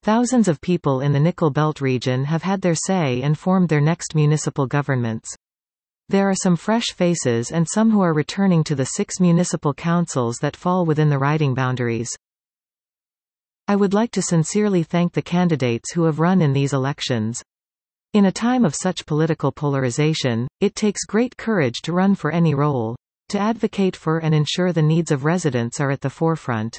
Thousands of people in the Nickel Belt region have had their say and formed their next municipal governments. There are some fresh faces and some who are returning to the 6 municipal councils that fall within the riding boundaries. I would like to sincerely thank the candidates who have run in these elections. In a time of such political polarization, it takes great courage to run for any role, to advocate for and ensure the needs of residents are at the forefront.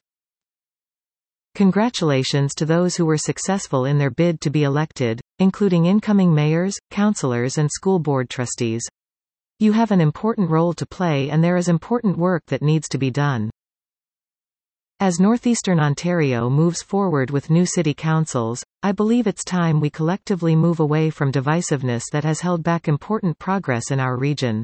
Congratulations to those who were successful in their bid to be elected, including incoming mayors, councillors and school board trustees. You have an important role to play and there is important work that needs to be done. As Northeastern Ontario moves forward with new city councils, I believe it's time we collectively move away from divisiveness that has held back important progress in our region.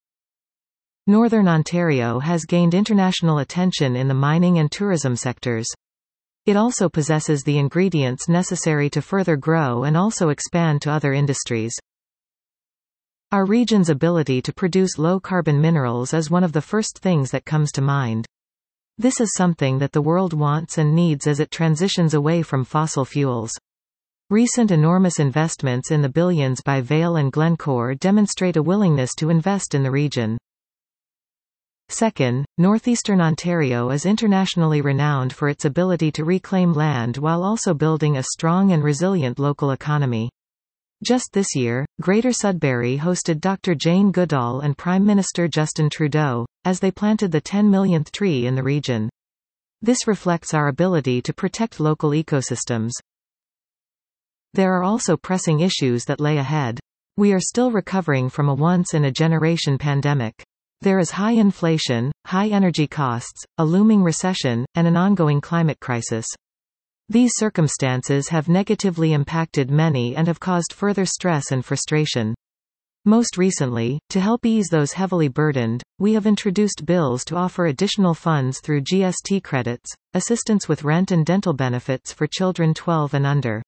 Northern Ontario has gained international attention in the mining and tourism sectors. It also possesses the ingredients necessary to further grow and also expand to other industries. Our region's ability to produce low-carbon minerals is one of the first things that comes to mind. This is something that the world wants and needs as it transitions away from fossil fuels. Recent enormous investments in the billions by Vale and Glencore demonstrate a willingness to invest in the region. Second, Northeastern Ontario is internationally renowned for its ability to reclaim land while also building a strong and resilient local economy. Just this year, Greater Sudbury hosted Dr. Jane Goodall and Prime Minister Justin Trudeau, as they planted the 10 millionth tree in the region. This reflects our ability to protect local ecosystems. There are also pressing issues that lay ahead. We are still recovering from a once-in-a-generation pandemic. There is high inflation, high energy costs, a looming recession, and an ongoing climate crisis. These circumstances have negatively impacted many and have caused further stress and frustration. Most recently, to help ease those heavily burdened, we have introduced bills to offer additional funds through GST credits, assistance with rent and dental benefits for children 12 and under.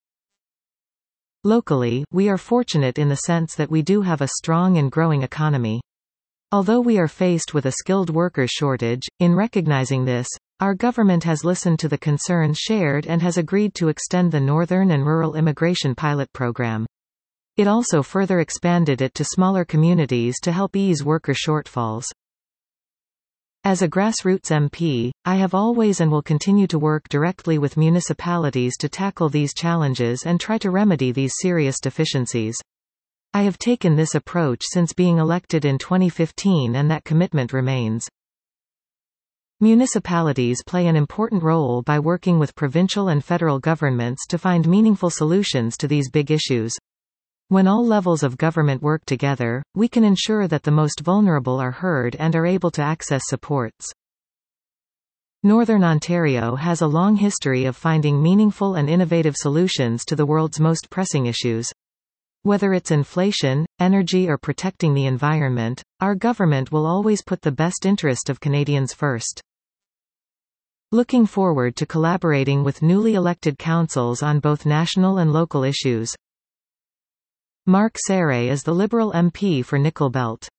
Locally, we are fortunate in the sense that we do have a strong and growing economy. Although we are faced with a skilled workers shortage, in recognizing this, our government has listened to the concerns shared and has agreed to extend the Northern and Rural Immigration Pilot Program. It also further expanded it to smaller communities to help ease worker shortfalls. As a grassroots MP, I have always and will continue to work directly with municipalities to tackle these challenges and try to remedy these serious deficiencies. I have taken this approach since being elected in 2015 and that commitment remains. Municipalities play an important role by working with provincial and federal governments to find meaningful solutions to these big issues. When all levels of government work together, we can ensure that the most vulnerable are heard and are able to access supports. Northern Ontario has a long history of finding meaningful and innovative solutions to the world's most pressing issues. Whether it's inflation, energy or protecting the environment, our government will always put the best interest of Canadians first. Looking forward to collaborating with newly elected councils on both national and local issues. Mark Serre is the Liberal MP for Nickel Belt.